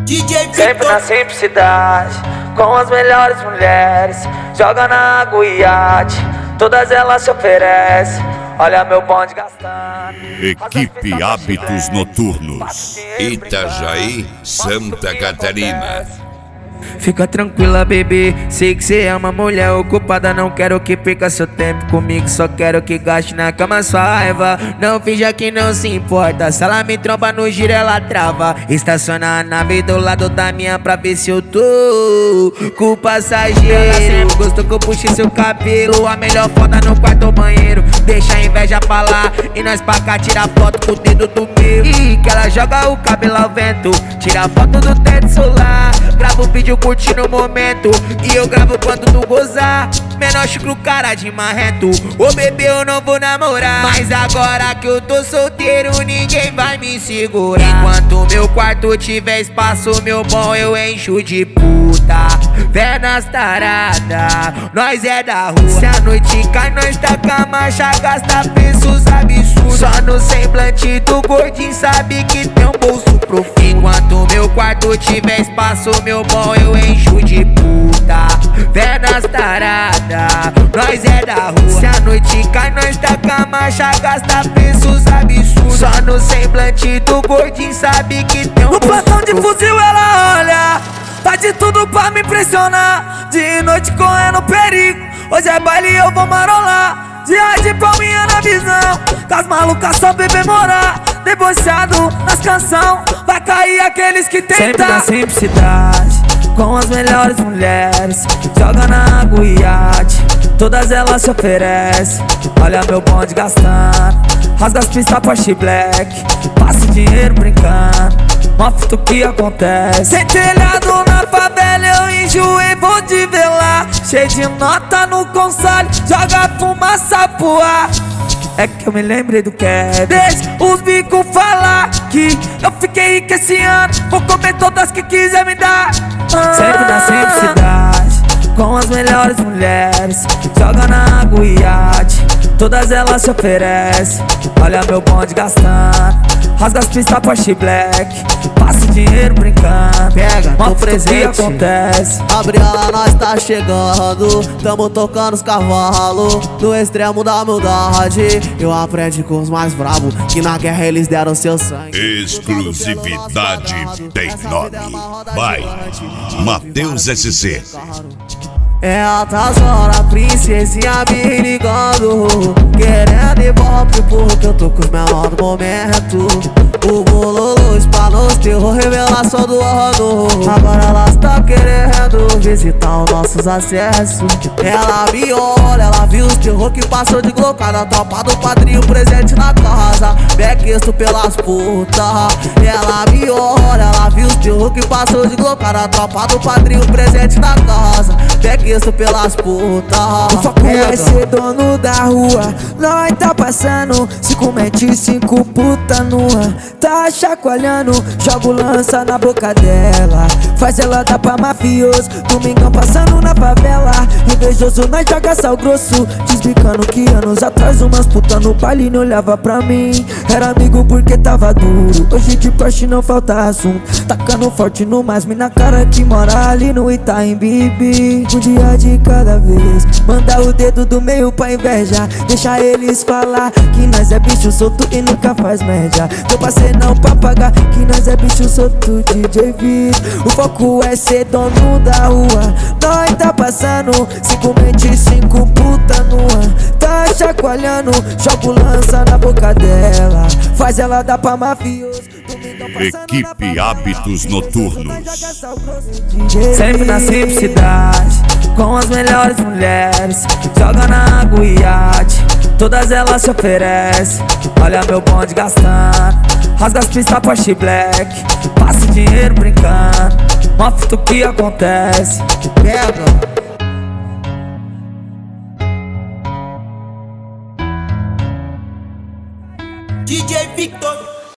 Sempre na simplicidade, com as melhores mulheres. Joga na água e iate, todas elas se oferecem. Olha meu bonde gastando. Equipe Hábitos Noturnos, Itajaí, Santa Catarina. Fica tranquila, bebê, sei que cê é uma mulher ocupada. Não quero que perca seu tempo comigo, só quero que gaste na cama sua raiva. Não finja que não se importa, se ela me tromba no giro ela trava. Estaciona a nave do lado da minha pra ver se eu tô com o passageiro. Ela sempre gostou que eu puxe seu cabelo, a melhor foda no quarto ou banheiro. Deixa a inveja pra lá e nós pra cá tira foto com o dedo do meu. E que ela joga o cabelo ao vento, tira foto do teto solar. Grava o vídeo curtindo o momento e eu gravo quando tu gozar. Menor chucro cara de marrento, ô bebê eu não vou namorar. Mas agora que eu tô solteiro ninguém vai me segurar. Enquanto meu quarto tiver espaço, meu bom, eu encho de puta. Pernas tarada, nós é da rua. Se a noite cai, nós taca a marcha, gasta preços absurdos. Só no semblante do gordinho sabe que tem um bolso profundo. Enquanto meu quarto tiver espaço, meu bom, eu encho de puta. Pernas tarada, nós é da rua. Se a noite cai, nós taca a marcha, gasta preços absurdos. Só no semblante do gordinho sabe que tem um no bolso plantão de profundo. fuzil ela olha, faz de tudo pra me impressionar. De noite correndo perigo, hoje é baile e eu vou marolar. Dia de palminha na visão, com as malucas só bebê morar. Debochado nas canção, vai cair aqueles que tentam. Sempre na simplicidade, com as melhores mulheres. Joga na água e iate, todas elas se oferecem. Olha meu bonde gastando, rasga as pistas Porsche Black. Passa o dinheiro brincando, mostra o que acontece. Sem telhado na favela eu enjoei, vou te ver lá. Cheio de nota no console, joga fumaça pro ar. É que eu me lembrei do Kevin. Deixa os bicos falar que eu fiquei rico esse ano, vou comer todas que quiser me dar. Sempre na simplicidade, com as melhores mulheres. Joga na água e iate, todas elas se oferecem. Olha meu bonde gastando, rasga as pistas Porsche Black. Passa o dinheiro brincando, pega no presente, que acontece. Gabriela, nós tá chegando, tamo tocando os cavalos. No extremo da humildade, eu aprendi com os mais bravos, que na guerra eles deram seu sangue. Exclusividade tem nome. Vai, Matheus SC. É altas horas, princesinha me ligando, querendo ibope porque eu tô com os menores do momento. O bololô espanou os terror, revelação do ano. Agora elas tá querendo visitar os nossos acessos. Ela me olha, ela viu os terror que passou de glocada. Tropa do padrinho presente na casa, bequesto pelas putas. Ela me olha, ela viu os terror que passou de glocada. Tropa do padrinho presente na casa, bequesto pelas putas. O foco é ser dono da rua, nós tá passando 5 mente, 5 puta nua. Tá chacoalhando, jogo lança na boca dela, faz ela dar pra mafioso. Domingão passando na favela, invejoso nós joga sal grosso. Desbicando que anos atrás umas puta no baile não olhava pra mim. Era amigo porque tava duro, hoje de Porsche não falta assunto. Tacando forte no mais mina cara que mora ali no Itaim Bibi. Um dia de cada vez, manda o dedo do meio pra inveja. Deixa eles falar que nós é bicho solto e nunca faz média. Teu parceiro não pra pagar, que nós é bicho solto, DJ Vitor. O foco é ser dono da rua, nós tá passando 5 mente, 5 puta nua. Tá chacoalhando, jogo lança na boca dela, faz ela dar pra mafioso. Equipe Hábitos Noturnos. Sempre na simplicidade, com as melhores mulheres. Joga na água e iate, todas elas se oferecem. Olha meu bonde gastando, rasga as pistas Porsche Black. Passa o dinheiro brincando, mostra o que acontece. Pega. DJ Victor.